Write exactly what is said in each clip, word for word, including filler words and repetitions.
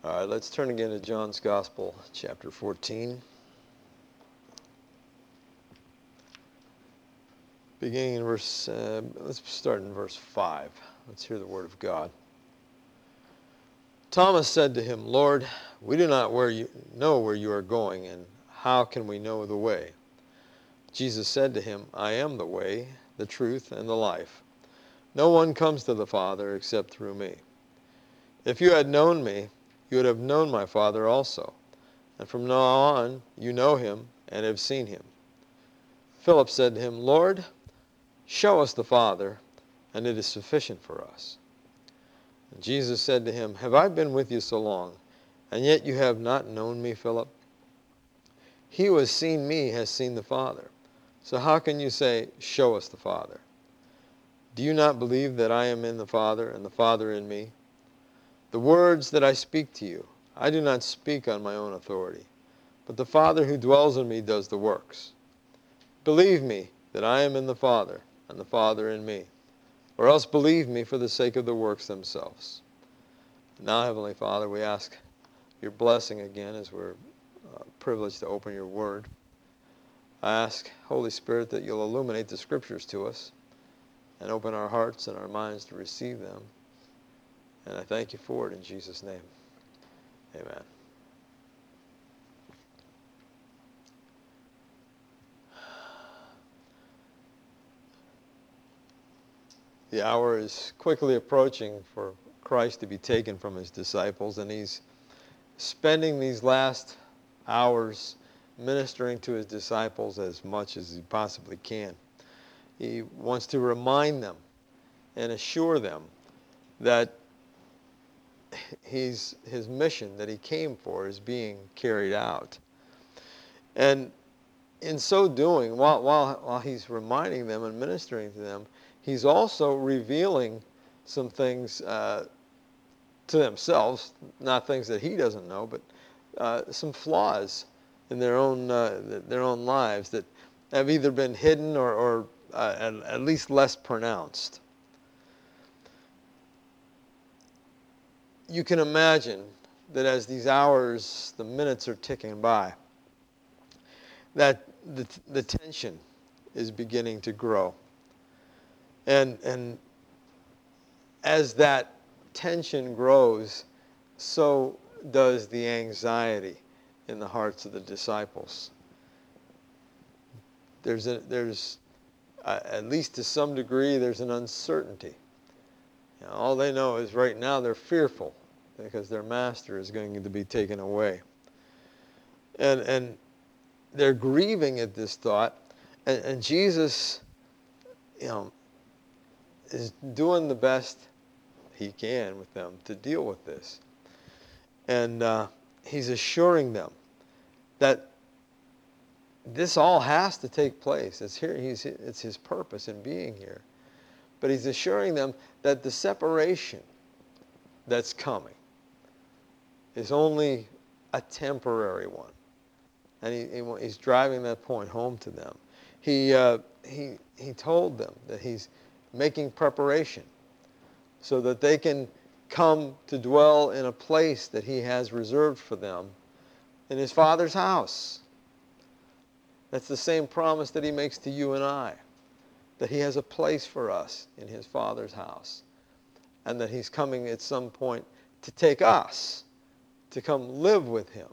All right, let's turn again to John's Gospel, chapter fourteen. Beginning in verse, uh, let's start in verse five. Let's hear the word of God. Thomas said to him, Lord, we do not where you, know where you are going, and how can we know the way? Jesus said to him, I am the way, the truth, and the life. No one comes to the Father except through me. If you had known me, you would have known my Father also. And from now on, you know him and have seen him. Philip said to him, Lord, show us the Father, and it is sufficient for us. And Jesus said to him, Have I been with you so long, and yet you have not known me, Philip? He who has seen me has seen the Father. So how can you say, Show us the Father? Do you not believe that I am in the Father, and the Father in me? The words that I speak to you, I do not speak on my own authority, but the Father who dwells in me does the works. Believe me that I am in the Father, and the Father in me, or else believe me for the sake of the works themselves. Now, Heavenly Father, we ask your blessing again as we're uh, privileged to open your word. I ask, Holy Spirit, that you'll illuminate the scriptures to us and open our hearts and our minds to receive them. And I thank you for it in Jesus' name. Amen. The hour is quickly approaching for Christ to be taken from his disciples, and he's spending these last hours ministering to his disciples as much as he possibly can. He wants to remind them and assure them that he's, his mission that he came for is being carried out. And in so doing, while, while, while he's reminding them and ministering to them, he's also revealing some things uh, to themselves, not things that he doesn't know, but uh, some flaws in their own uh, their own lives that have either been hidden or, or uh, at, at least less pronounced. You can imagine that as these hours, the minutes are ticking by, that the, the tension is beginning to grow. And, and as that tension grows, so does the anxiety in the hearts of the disciples. There's, a, there's uh, at least to some degree, there's an uncertainty. You know, all they know is right now they're fearful because their master is going to be taken away. And, and they're grieving at this thought. And, and Jesus, you know, is doing the best he can with them to deal with this. And uh, he's assuring them that this all has to take place. It's here. He's, it's his purpose in being here. But he's assuring them that the separation that's coming is only a temporary one. And he, he, he's driving that point home to them. He, uh, he, he told them that he's making preparation so that they can come to dwell in a place that he has reserved for them in his Father's house. That's the same promise that he makes to you and I, that he has a place for us in his Father's house, and that he's coming at some point to take us, to come live with him.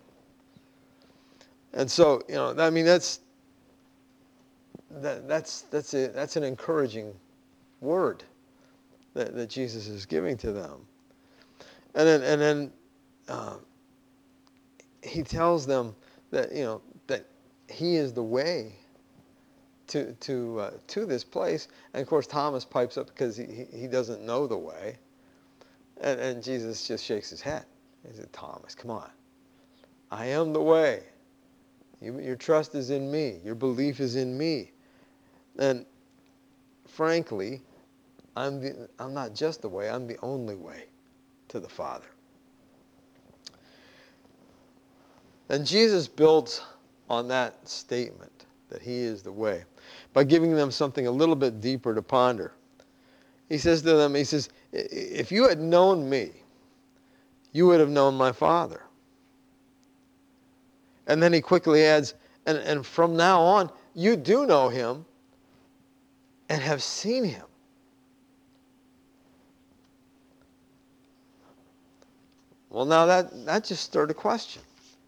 And so, you know, I mean, that's that, that's that's a, that's an encouraging word that, that Jesus is giving to them. And then and then uh, he tells them that, you know, that he is the way to to uh, to this place. And of course, Thomas pipes up because he he doesn't know the way. And and Jesus just shakes his head. He said, Thomas, come on. I am the way. You, your trust is in me. Your belief is in me. And frankly, I'm the, I'm not just the way. I'm the only way to the Father. And Jesus builds on that statement that he is the way by giving them something a little bit deeper to ponder. He says to them, he says, if you had known me, you would have known my Father. And then he quickly adds, and, and from now on, you do know him and have seen him. Well, now that, that just stirred a question.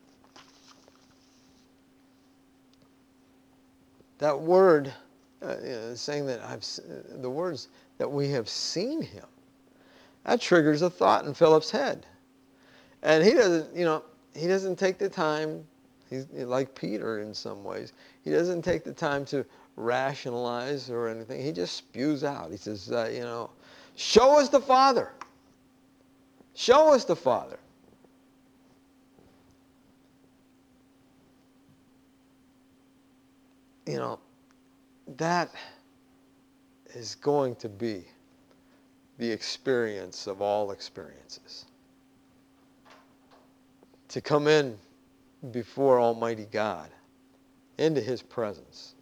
That word, uh, you know, saying that I've, the words that we have seen him, that triggers a thought in Philip's head. And he doesn't, you know, he doesn't take the time, he's like Peter in some ways, he doesn't take the time to rationalize or anything. He just spews out. He says, uh, you know, show us the Father. Show us the Father. You know, that is going to be the experience of all experiences. To come in before Almighty God, into his presence,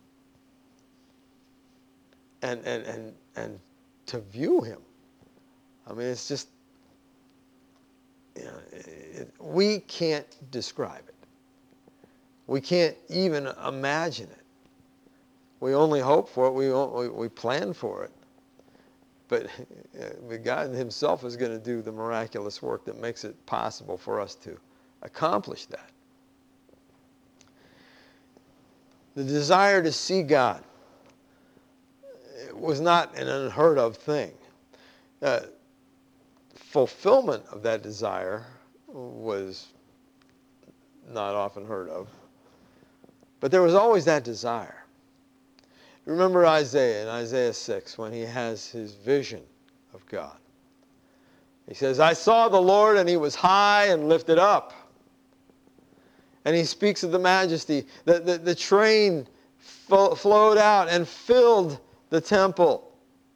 and, and, and, and to view him. I mean, it's just, you know, it, we can't describe it. We can't even imagine it. We only hope for it. We, we, we plan for it. But God himself is going to do the miraculous work that makes it possible for us to accomplish that. The desire to see God was not an unheard of thing. Uh, fulfillment of that desire was not often heard of. But there was always that desire. Remember Isaiah in Isaiah six when he has his vision of God. He says, I saw the Lord and he was high and lifted up. And he speaks of the majesty. The, the, the train fo- flowed out and filled the temple.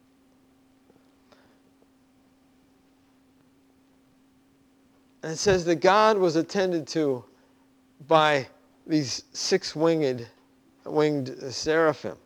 And it says that God was attended to by these six-winged winged seraphim.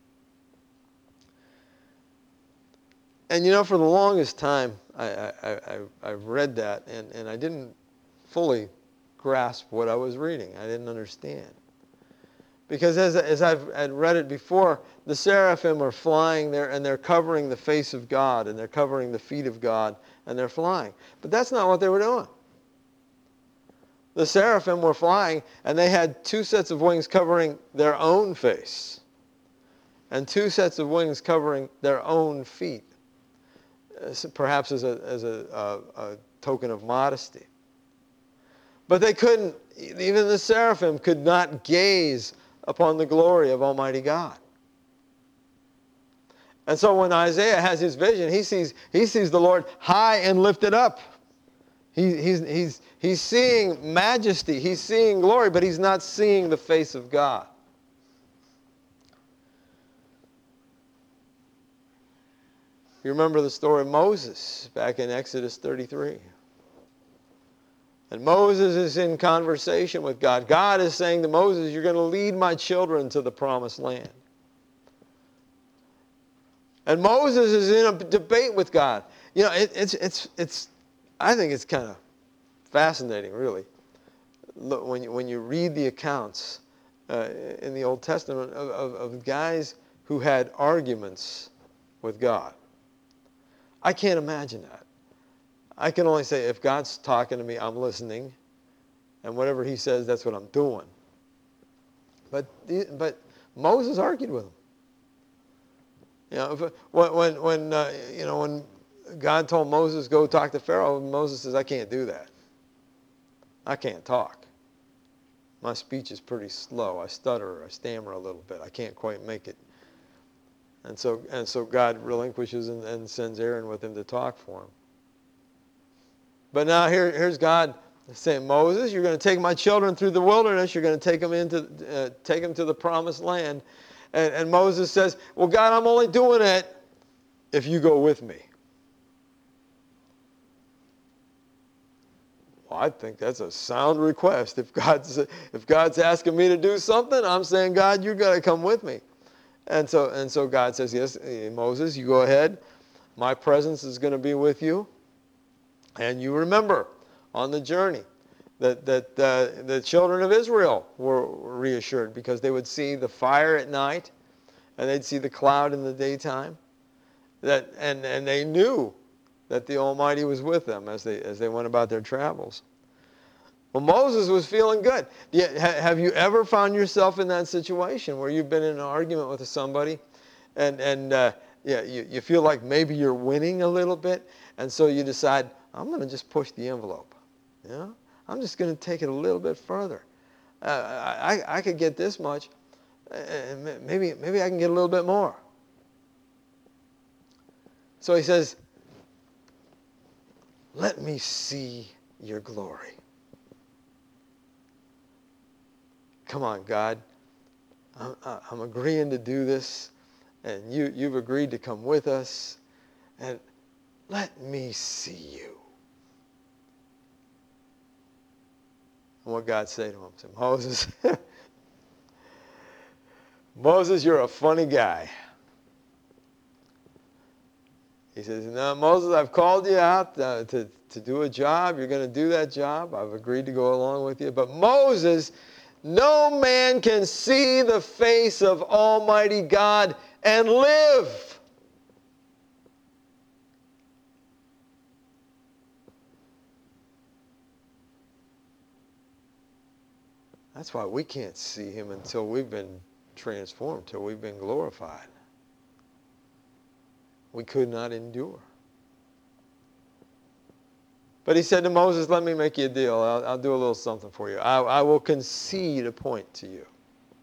And you know, for the longest time, I, I, I, I've read that, and, and I didn't fully grasp what I was reading. I didn't understand. Because as, as I've I'd read it before, the seraphim are flying there, and they're covering the face of God, and they're covering the feet of God, and they're flying. But that's not what they were doing. The seraphim were flying, and they had two sets of wings covering their own face, and two sets of wings covering their own feet. Perhaps as a as a, a, a token of modesty. But they couldn't, even the seraphim could not gaze upon the glory of Almighty God. And so when Isaiah has his vision, he sees he sees the Lord high and lifted up. He, he's, he's, he's seeing majesty, he's seeing glory, but he's not seeing the face of God. You remember the story of Moses back in Exodus thirty-three. And Moses is in conversation with God. God is saying to Moses, you're going to lead my children to the promised land. And Moses is in a debate with God. You know, it, it's, it's, it's, I think it's kind of fascinating, really, when you, when you read the accounts uh, in the Old Testament of, of, of guys who had arguments with God. I can't imagine that. I can only say if God's talking to me, I'm listening, and whatever he says, that's what I'm doing. But but Moses argued with him. You know, when when, when uh, you know when God told Moses go talk to Pharaoh, Moses says, I can't do that. I can't talk. My speech is pretty slow. I stutter. I stammer a little bit. I can't quite make it. And so and so God relinquishes and, and sends Aaron with him to talk for him. But now here, here's God saying, Moses, you're going to take my children through the wilderness. You're going to take them into, uh, take them to the promised land. And, and Moses says, well, God, I'm only doing it if you go with me. Well, I think that's a sound request. If God's, if God's asking me to do something, I'm saying, God, you've got to come with me. And so, and so God says, yes, Moses, you go ahead. My presence is going to be with you. And you remember on the journey. That, that uh, the children of Israel were reassured because they would see the fire at night and they'd see the cloud in the daytime. That, and, and they knew that the Almighty was with them as they, as they went about their travels. Well, Moses was feeling good. Yeah, have you ever found yourself in that situation where you've been in an argument with somebody and, and uh, yeah, you, you feel like maybe you're winning a little bit, and so you decide, I'm going to just push the envelope. You know? I'm just going to take it a little bit further. Uh, I, I could get this much. Uh, maybe, maybe I can get a little bit more. So he says, let me see your glory. Come on, God. I'm, I'm agreeing to do this, and you, you've agreed to come with us, and let me see you. And what God say to him? Say, Moses, Moses, you're a funny guy. He says, no, Moses, I've called you out uh, to, to do a job. You're going to do that job. I've agreed to go along with you. But Moses, no man can see the face of Almighty God and live. That's why we can't see him until we've been transformed, until we've been glorified. We could not endure. But he said to Moses, let me make you a deal. I'll, I'll do a little something for you. I, I will concede a point to you.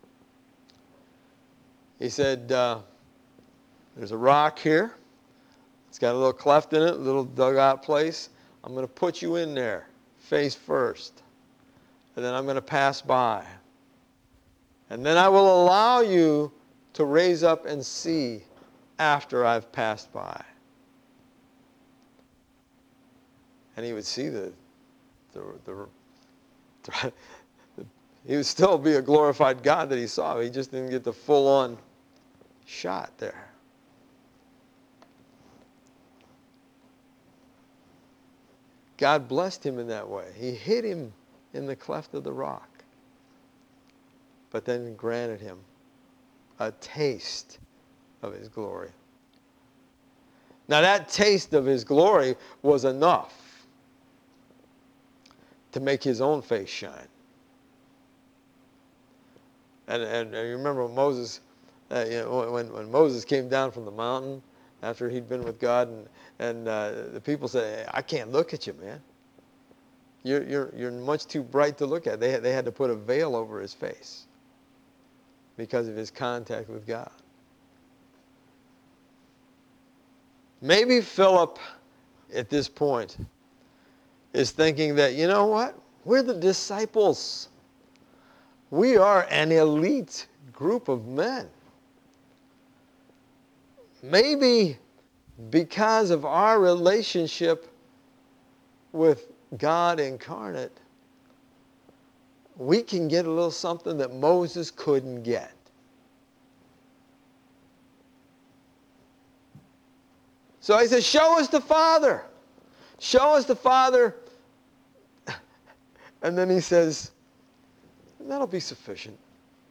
He said, uh, there's a rock here. It's got a little cleft in it, a little dugout place. I'm going to put you in there, face first. And then I'm going to pass by. And then I will allow you to raise up and see after I've passed by. And he would see the, the, the, the, he would still be a glorified God that he saw. He just didn't get the full-on shot there. God blessed him in that way. He hid him in the cleft of the rock, but then granted him a taste of his glory. Now that taste of his glory was enough to make his own face shine. And, and, and you remember when Moses, uh, you know, when, when Moses came down from the mountain after he'd been with God, and, and uh, the people said, I can't look at you, man. You're, you're, you're much too bright to look at. They had, they had to put a veil over his face because of his contact with God. Maybe Philip, at this point, is thinking that, you know what? We're the disciples. We are an elite group of men. Maybe because of our relationship with God incarnate, we can get a little something that Moses couldn't get. So he says, show us the Father. Show us the Father. And then he says, that'll be sufficient.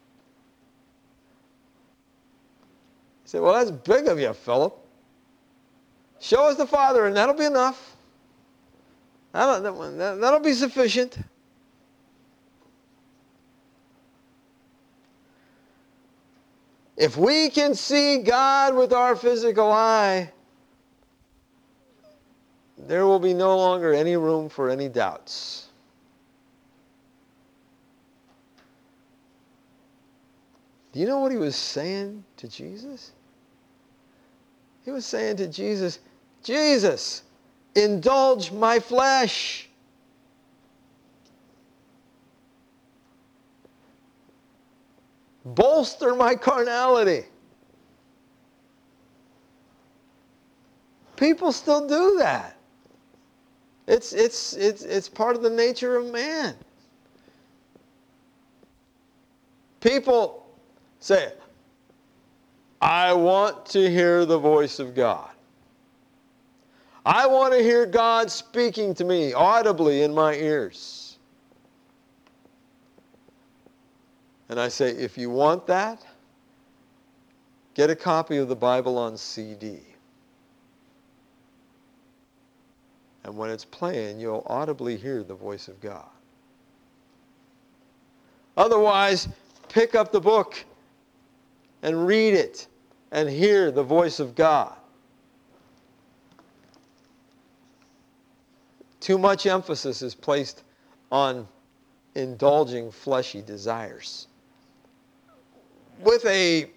He said, well, that's big of you, Philip. Show us the Father, and that'll be enough. That'll, that'll be sufficient. If we can see God with our physical eye, there will be no longer any room for any doubts. Do you know what he was saying to Jesus? He was saying to Jesus, Jesus, indulge my flesh. Bolster my carnality. People still do that. It's, it's, it's, it's part of the nature of man. People say, I want to hear the voice of God. I want to hear God speaking to me audibly in my ears. And I say, if you want that, get a copy of the Bible on C D. And when it's playing, you'll audibly hear the voice of God. Otherwise, pick up the book and read it and hear the voice of God. Too much emphasis is placed on indulging fleshy desires with a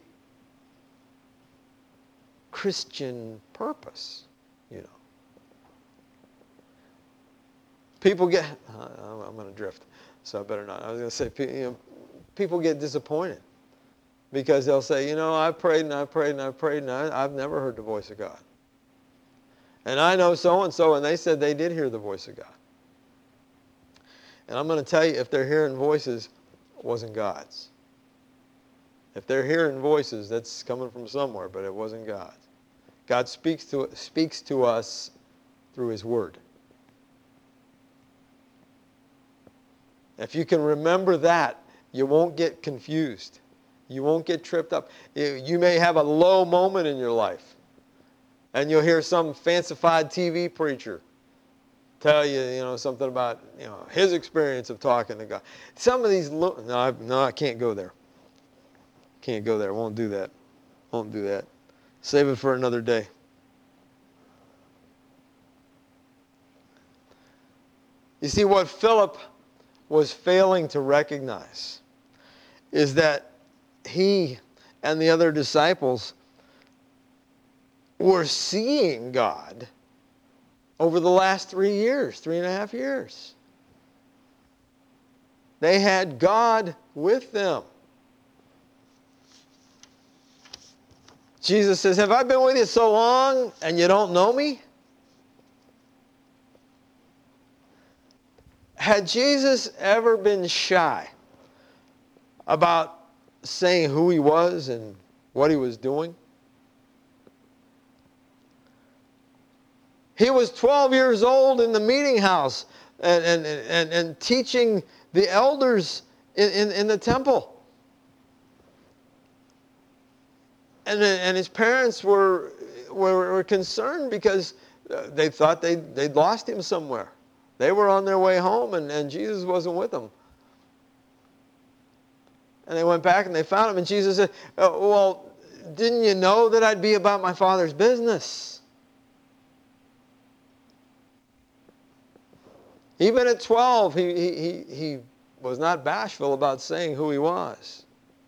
Christian purpose, you know. People get, uh, I'm going to drift, so I better not. I was going to say, you know, people get disappointed because they'll say, you know, I prayed and I prayed and I prayed and I, I've never heard the voice of God. And I know so-and-so, and they said they did hear the voice of God. And I'm going to tell you, if they're hearing voices, it wasn't God's. If they're hearing voices, that's coming from somewhere, but it wasn't God. God speaks to, speaks to us through His Word. If you can remember that, you won't get confused. You won't get tripped up. You may have a low moment in your life, and you'll hear some fancified T V preacher tell you, you know, something about, you know, his experience of talking to God. Some of these, no, I, no, I can't go there. Can't go there. Won't do that. Won't do that. Save it for another day. You see, what Philip was failing to recognize is that he and the other disciples were seeing God over the last three years, three and a half years. They had God with them. Jesus says, have I been with you so long and you don't know me? Had Jesus ever been shy about saying who He was and what He was doing? He was twelve years old in the meeting house and, and, and, and teaching the elders in, in, in the temple. And, and his parents were, were, were concerned because they thought they'd, they'd lost Him somewhere. They were on their way home, and, and Jesus wasn't with them. And they went back and they found Him, and Jesus said, oh, well, didn't you know that I'd be about my Father's business? Even at twelve, he, he, he was not bashful about saying who He was.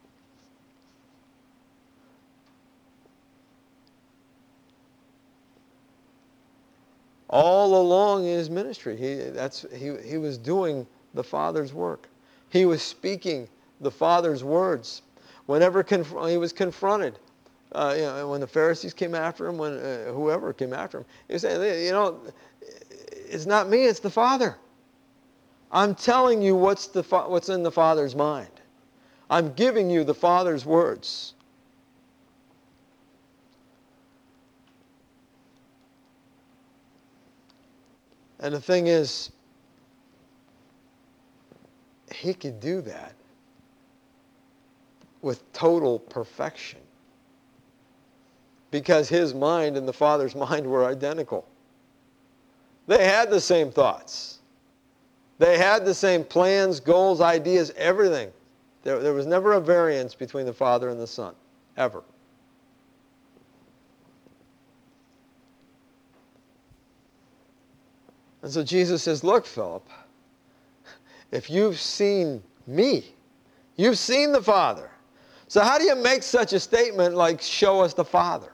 All along in His ministry, he, that's, he, he was doing the Father's work. He was speaking the Father's words. Whenever conf- he was confronted, uh, you know, when the Pharisees came after Him, when uh, whoever came after Him, he was saying, you know, it's not me, it's the Father. I'm telling you what's, the fa- what's in the Father's mind. I'm giving you the Father's words. And the thing is, He could do that with total perfection because His mind and the Father's mind were identical. They had the same thoughts. They had the same plans, goals, ideas, everything. There, there was never a variance between the Father and the Son, ever. And so Jesus says, look, Philip, if you've seen me, you've seen the Father. So how do you make such a statement like, show us the Father?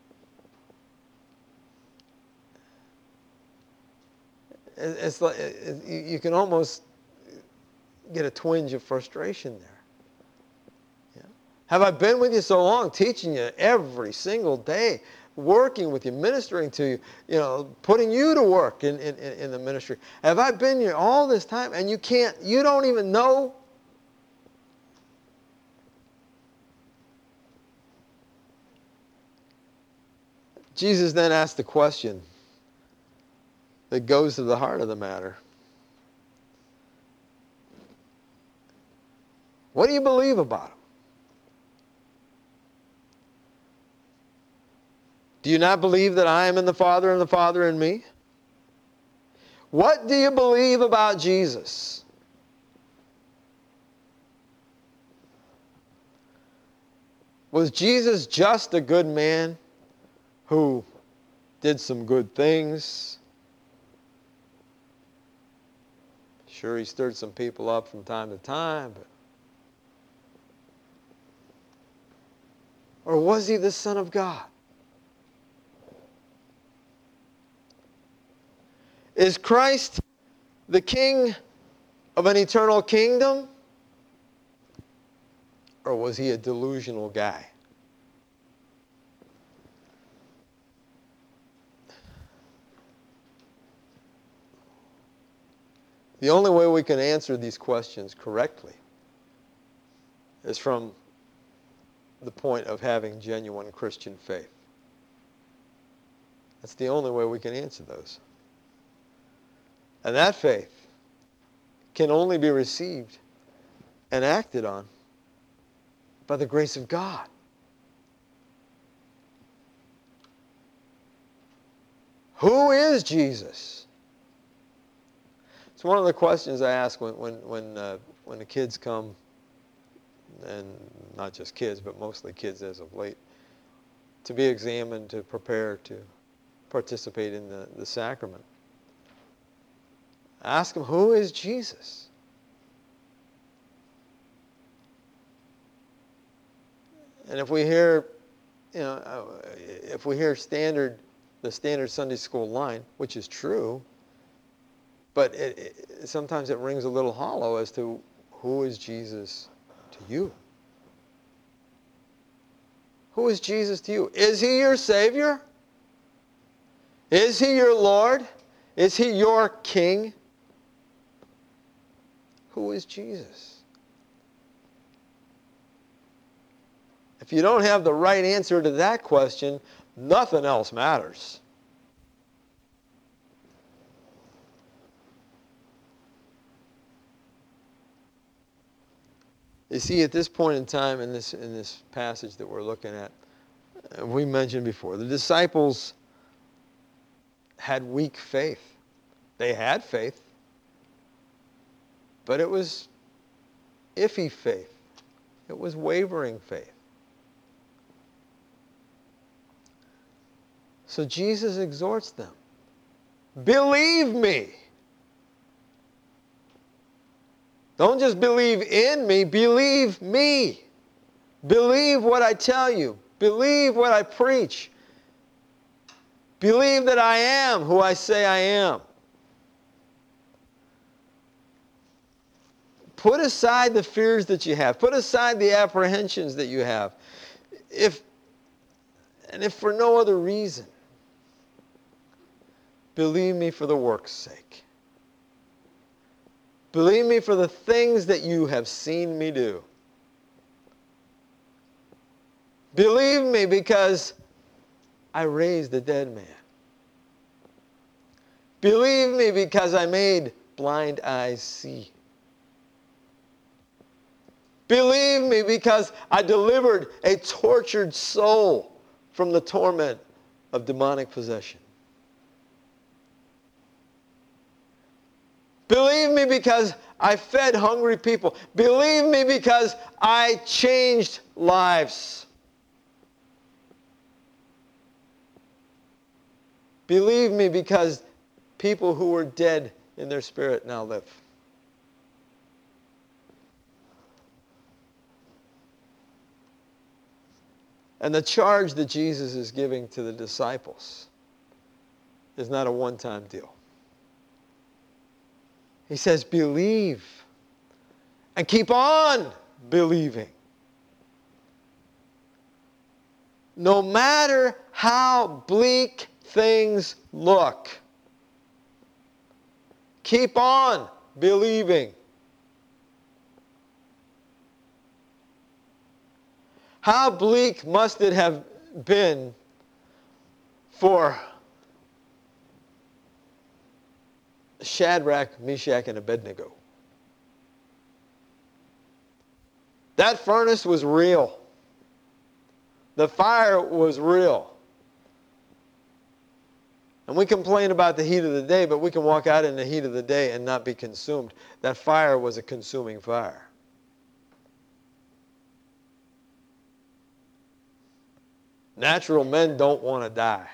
It's like, you can almost get a twinge of frustration there. Yeah. Have I been with you so long, teaching you every single day, working with you, ministering to you, you know, putting you to work in, in, in the ministry? Have I been here all this time and you can't, you don't even know? Jesus then asked the question, that goes to the heart of the matter. What do you believe about him? Do you not believe that I am in the Father and the Father in me? What do you believe about Jesus? Was Jesus just a good man who did some good things? Sure, he stirred some people up from time to time, but or was he the Son of God? Is Christ the King of an eternal kingdom? Or was he a delusional guy? The only way we can answer these questions correctly is from the point of having genuine Christian faith. That's the only way we can answer those. And that faith can only be received and acted on by the grace of God. Who is Jesus? It's one of the questions I ask when when when, uh, when the kids come, and not just kids, but mostly kids as of late, to be examined, to prepare to participate in the, the sacrament. Ask them, who is Jesus? And if we hear, you know, if we hear standard, the standard Sunday school line, which is true, but it, it, sometimes it rings a little hollow as to who is Jesus to you? Who is Jesus to you? Is he your Savior? Is he your Lord? Is he your King? Who is Jesus? If you don't have the right answer to that question, nothing else matters. You see, at this point in time in this, in this passage that we're looking at, uh, we mentioned before, the disciples had weak faith. They had faith, but it was iffy faith. It was wavering faith. So Jesus exhorts them, believe me. Don't just believe in me, believe me. Believe what I tell you. Believe what I preach. Believe that I am who I say I am. Put aside the fears that you have. Put aside the apprehensions that you have. If, and if for no other reason, believe me for the work's sake. Believe me for the things that you have seen me do. Believe me because I raised a dead man. Believe me because I made blind eyes see. Believe me because I delivered a tortured soul from the torment of demonic possession. Believe me because I fed hungry people. Believe me because I changed lives. Believe me because people who were dead in their spirit now live. And the charge that Jesus is giving to the disciples is not a one-time deal. He says, believe and keep on believing. No matter how bleak things look, keep on believing. How bleak must it have been for Shadrach, Meshach, and Abednego. That furnace was real. The fire was real. And we complain about the heat of the day, but we can walk out in the heat of the day and not be consumed. That fire was a consuming fire. Natural men don't want to die.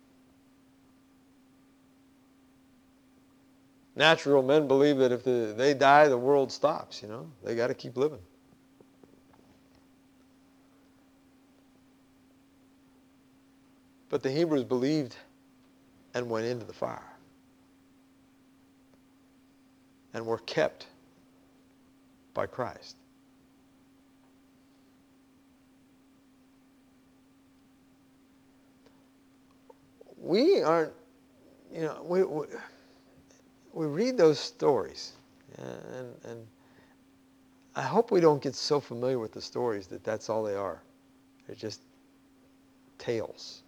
Natural men believe that if the, they die, the world stops, you know. They got to keep living. But the Hebrews believed and went into the fire. And were kept by Christ. We aren't, you know, we, we, we read those stories, and, and I hope we don't get so familiar with the stories that that's all they are. They're just tales.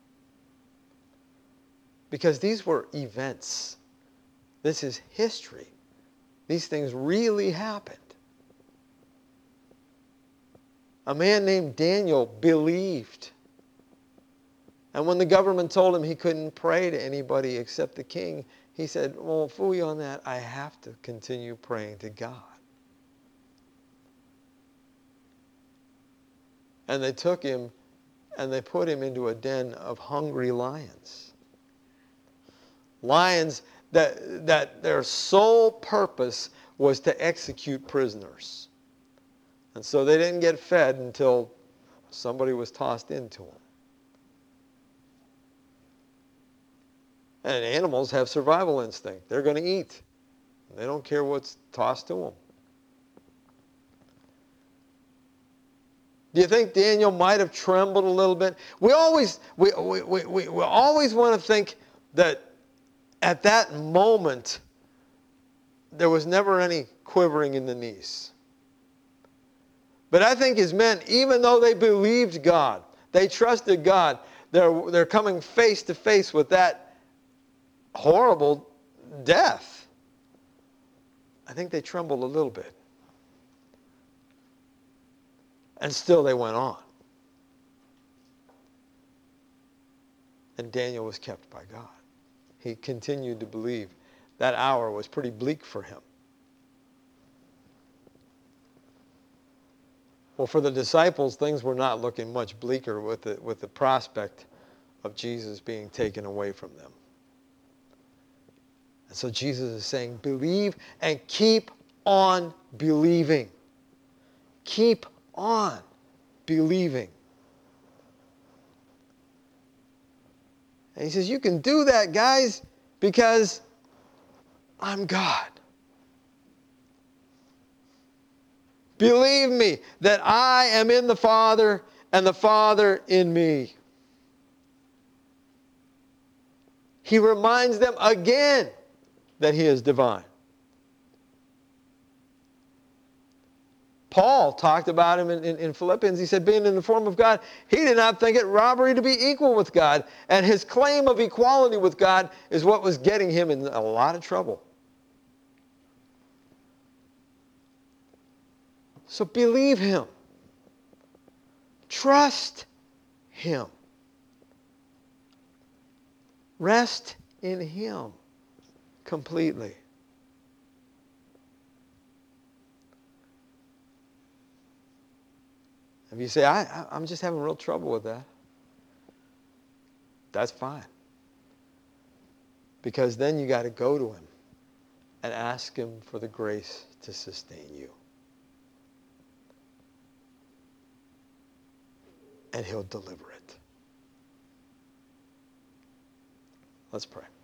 Because these were events. This is history. These things really happened. A man named Daniel believed. And when the government told him he couldn't pray to anybody except the king, he said, well, fool you on that. I have to continue praying to God. And they took him and they put him into a den of hungry lions. Lions that, that their sole purpose was to execute prisoners. And so they didn't get fed until somebody was tossed into them. And animals have survival instinct. They're going to eat. They don't care what's tossed to them. Do you think Daniel might have trembled a little bit? We always, we, we, we, we, we always want to think that at that moment, there was never any quivering in the knees. But I think his men, even though they believed God, they trusted God, they're, they're coming face to face with that horrible death. I think they trembled a little bit. And still they went on. And Daniel was kept by God. He continued to believe. That hour was pretty bleak for him. Well, for the disciples, things were not looking much bleaker with the, with the prospect of Jesus being taken away from them. And so Jesus is saying, believe and keep on believing. Keep on believing. And he says, you can do that, guys, because I'm God. Believe me that I am in the Father and the Father in me. He reminds them again that he is divine. Paul talked about him in, in, in Philippians. He said, being in the form of God, he did not think it robbery to be equal with God. And his claim of equality with God is what was getting him in a lot of trouble. So believe him. Trust him. Rest in him completely. If you say, I, I, I'm just having real trouble with that, that's fine. Because then you got to go to him and ask him for the grace to sustain you. And he'll deliver it. Let's pray.